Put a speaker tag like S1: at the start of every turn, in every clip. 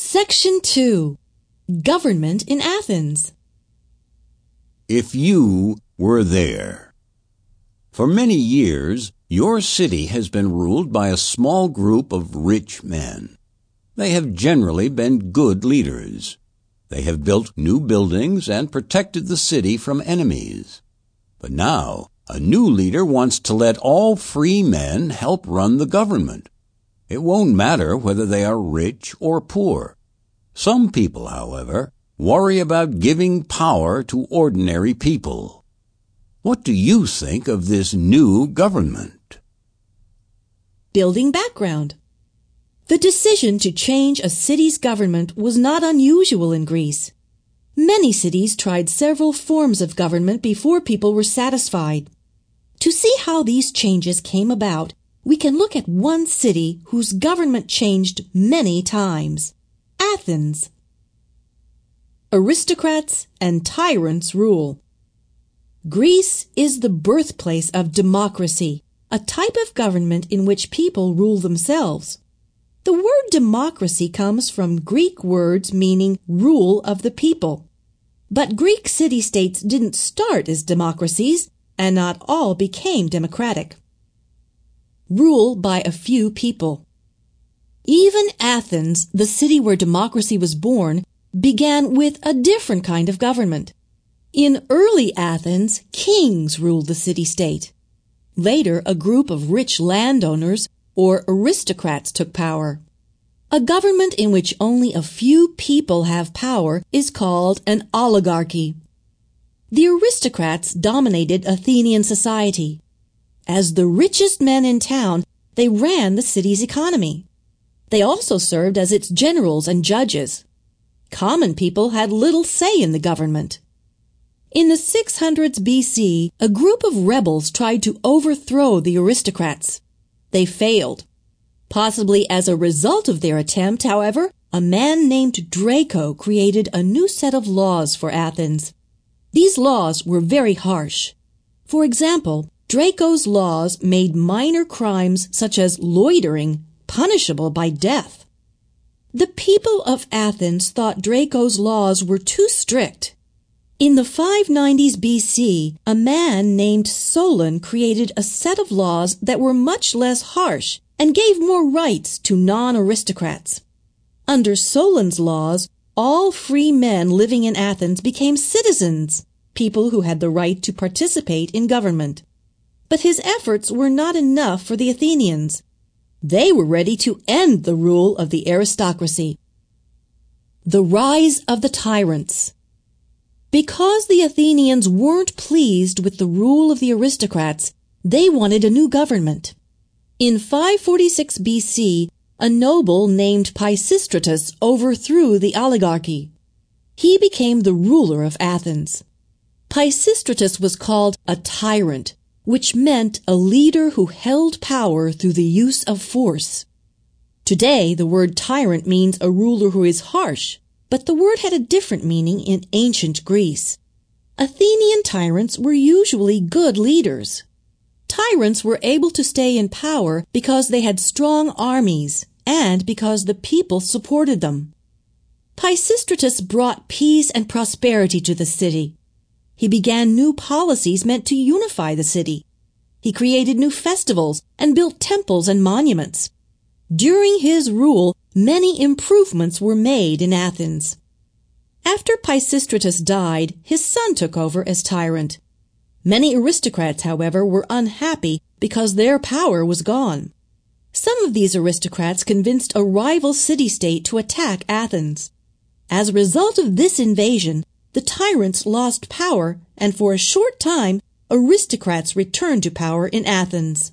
S1: Section 2. Government in Athens.
S2: If you were there. For many years, your city has been ruled by a small group of rich men. They have generally been good leaders. They have built new buildings and protected the city from enemies. But now, a new leader wants to let all free men help run the government. It won't matter whether they are rich or poor. Some people, however, worry about giving power to ordinary people. What do you think of this new government?
S1: Building background. The decision to change a city's government was not unusual in Greece. Many cities tried several forms of government before people were satisfied. To see how these changes came about, we can look at one city whose government changed many times: Athens. Aristocrats and tyrants rule. Greece is the birthplace of democracy, a type of government in which people rule themselves. The word democracy comes from Greek words meaning rule of the people. But Greek city-states didn't start as democracies, and not all became democratic. Rule by a few people. Even Athens, the city where democracy was born, began with a different kind of government. In early Athens, kings ruled the city-state. Later, a group of rich landowners, or aristocrats, took power. A government in which only a few people have power is called an oligarchy. The aristocrats dominated Athenian society. As the richest men in town, they ran the city's economy. They also served as its generals and judges. Common people had little say in the government. In the 600s BC, a group of rebels tried to overthrow the aristocrats. They failed. Possibly as a result of their attempt, however, a man named Draco created a new set of laws for Athens. These laws were very harsh. For example, Draco's laws made minor crimes such as loitering punishable by death. The people of Athens thought Draco's laws were too strict. In the 590s BC, a man named Solon created a set of laws that were much less harsh and gave more rights to non-aristocrats. Under Solon's laws, all free men living in Athens became citizens, people who had the right to participate in government. But his efforts were not enough for the Athenians. They were ready to end the rule of the aristocracy. The rise of the tyrants. Because the Athenians weren't pleased with the rule of the aristocrats, they wanted a new government. In 546 BC, a noble named Pisistratus overthrew the oligarchy. He became the ruler of Athens. Pisistratus was called a tyrant, which meant a leader who held power through the use of force. Today, the word tyrant means a ruler who is harsh, but the word had a different meaning in ancient Greece. Athenian tyrants were usually good leaders. Tyrants were able to stay in power because they had strong armies and because the people supported them. Pisistratus brought peace and prosperity to the city. He began new policies meant to unify the city. He created new festivals and built temples and monuments. During his rule, many improvements were made in Athens. After Pisistratus died, his son took over as tyrant. Many aristocrats, however, were unhappy because their power was gone. Some of these aristocrats convinced a rival city-state to attack Athens. As a result of this invasion, the tyrants lost power, and for a short time, aristocrats returned to power in Athens.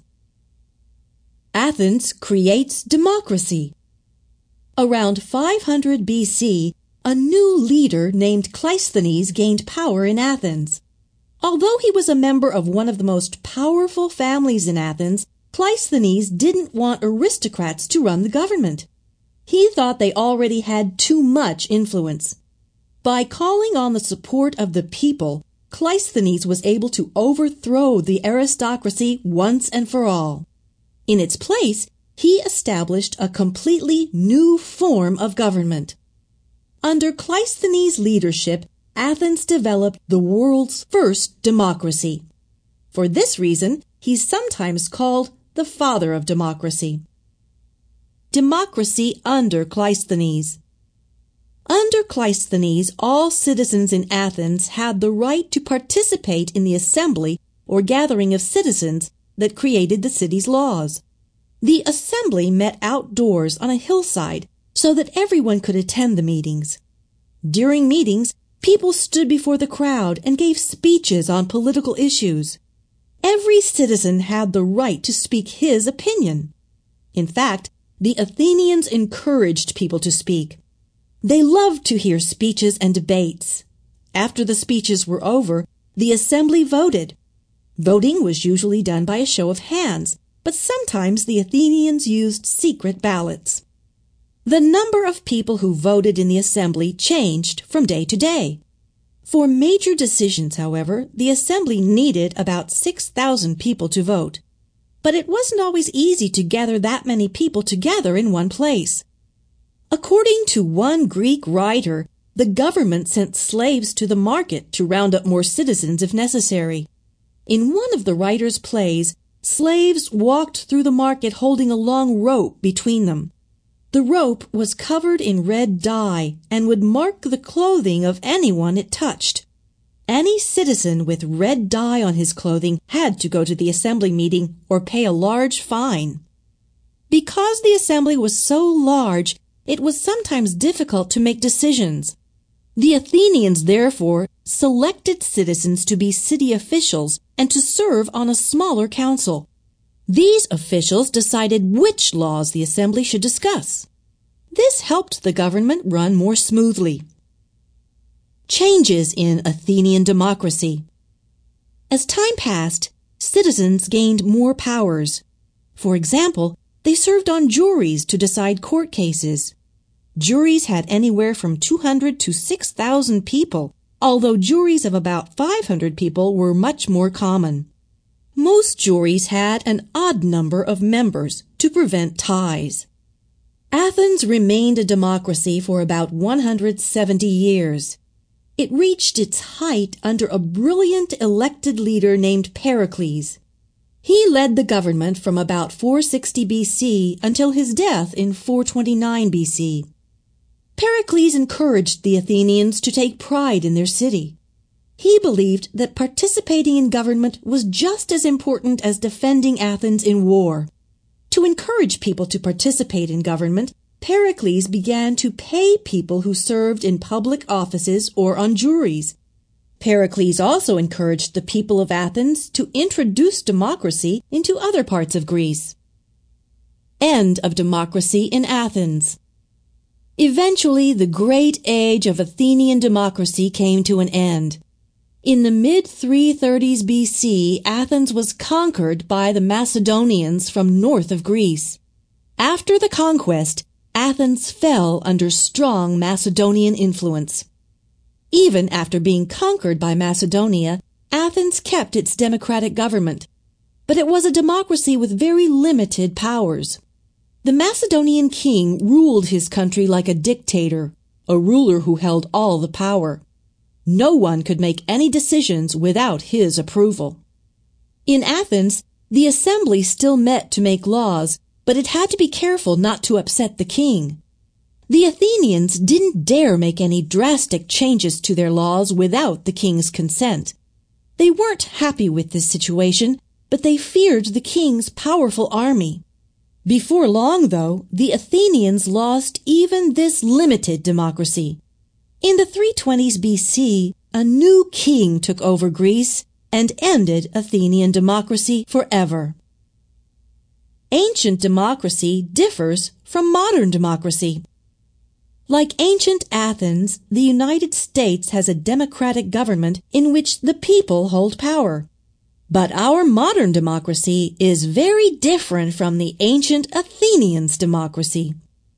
S1: Athens creates democracy. Around 500 BC, a new leader named Cleisthenes gained power in Athens. Although he was a member of one of the most powerful families in Athens, Cleisthenes didn't want aristocrats to run the government. He thought they already had too much influence. By calling on the support of the people, Cleisthenes was able to overthrow the aristocracy once and for all. In its place, he established a completely new form of government, Under Cleisthenes' leadership, Athens developed the world's first democracy. For this reason, he's sometimes called the father of democracy. Democracy under Cleisthenes. Under Cleisthenes, all citizens in Athens had the right to participate in the assembly or gathering of citizens that created the city's laws. The assembly met outdoors on a hillside so that everyone could attend the meetings. During meetings, people stood before the crowd and gave speeches on political issues. Every citizen had the right to speak his opinion. In fact, the Athenians encouraged people to speak. They loved to hear speeches and debates. After the speeches were over, the assembly voted. Voting was usually done by a show of hands, but sometimes the Athenians used secret ballots. The number of people who voted in the assembly changed from day to day. For major decisions, however, the assembly needed about 6,000 people to vote. But it wasn't always easy to gather that many people together in one place. According to one Greek writer, the government sent slaves to the market to round up more citizens if necessary. In one of the writer's plays, slaves walked through the market holding a long rope between them. The rope was covered in red dye and would mark the clothing of anyone it touched. Any citizen with red dye on his clothing had to go to the assembly meeting or pay a large fine. Because the assembly was so large, it was sometimes difficult to make decisions. The Athenians, therefore, selected citizens to be city officials and to serve on a smaller council. These officials decided which laws the assembly should discuss. This helped the government run more smoothly. Changes in Athenian democracy. As time passed, citizens gained more powers. For example, they served on juries to decide court cases. Juries had anywhere from 200 to 6,000 people, although juries of about 500 people were much more common. Most juries had an odd number of members to prevent ties. Athens remained a democracy for about 170 years. It reached its height under a brilliant elected leader named Pericles. He led the government from about 460 BC until his death in 429 BC. Pericles encouraged the Athenians to take pride in their city. He believed that participating in government was just as important as defending Athens in war. To encourage people to participate in government, Pericles began to pay people who served in public offices or on juries. Pericles also encouraged the people of Athens to introduce democracy into other parts of Greece. End of democracy in Athens. Eventually, the great age of Athenian democracy came to an end. In the mid-330s BC, Athens was conquered by the Macedonians from north of Greece. After the conquest, Athens fell under strong Macedonian influence. Even after being conquered by Macedonia, Athens kept its democratic government. But it was a democracy with very limited powers. The Macedonian king ruled his country like a dictator, a ruler who held all the power. No one could make any decisions without his approval. In Athens, the assembly still met to make laws, but it had to be careful not to upset the king. The Athenians didn't dare make any drastic changes to their laws without the king's consent. They weren't happy with this situation, but they feared the king's powerful army. Before long, though, the Athenians lost even this limited democracy. In the 320s BC, a new king took over Greece and ended Athenian democracy forever. Ancient democracy differs from modern democracy. Like ancient Athens, the United States has a democratic government in which the people hold power. But our modern democracy is very different from the ancient Athenians' democracy.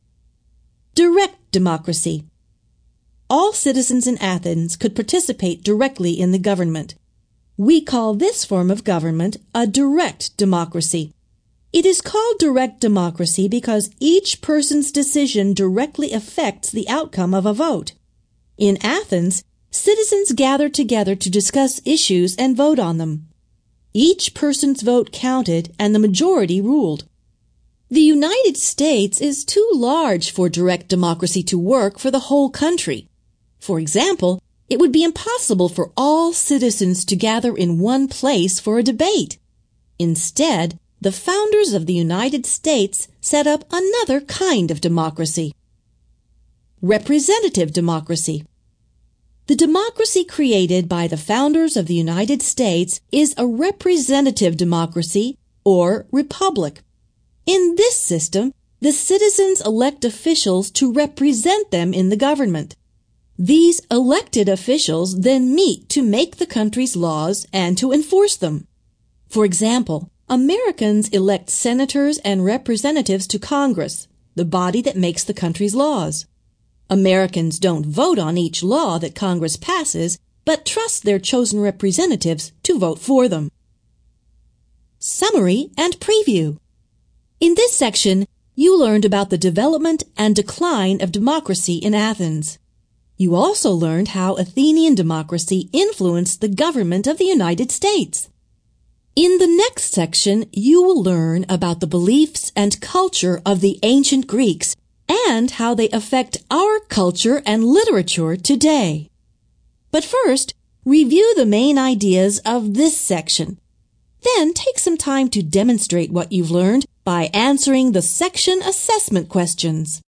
S1: Direct democracy. All citizens in Athens could participate directly in the government. We call this form of government a direct democracy. It is called direct democracy because each person's decision directly affects the outcome of a vote. In Athens, citizens gathered together to discuss issues and vote on them. Each person's vote counted and the majority ruled. The United States is too large for direct democracy to work for the whole country. For example, it would be impossible for all citizens to gather in one place for a debate. Instead, the founders of the United States set up another kind of democracy. Representative democracy. The democracy created by the founders of the United States is a representative democracy or republic. In this system, the citizens elect officials to represent them in the government. These elected officials then meet to make the country's laws and to enforce them. For example, Americans elect senators and representatives to Congress, the body that makes the country's laws. Americans don't vote on each law that Congress passes, but trust their chosen representatives to vote for them. Summary and preview. In this section, you learned about the development and decline of democracy in Athens. You also learned how Athenian democracy influenced the government of the United States. In the next section, you will learn about the beliefs and culture of the ancient Greeks and how they affect our culture and literature today. But first, review the main ideas of this section. Then take some time to demonstrate what you've learned by answering the section assessment questions.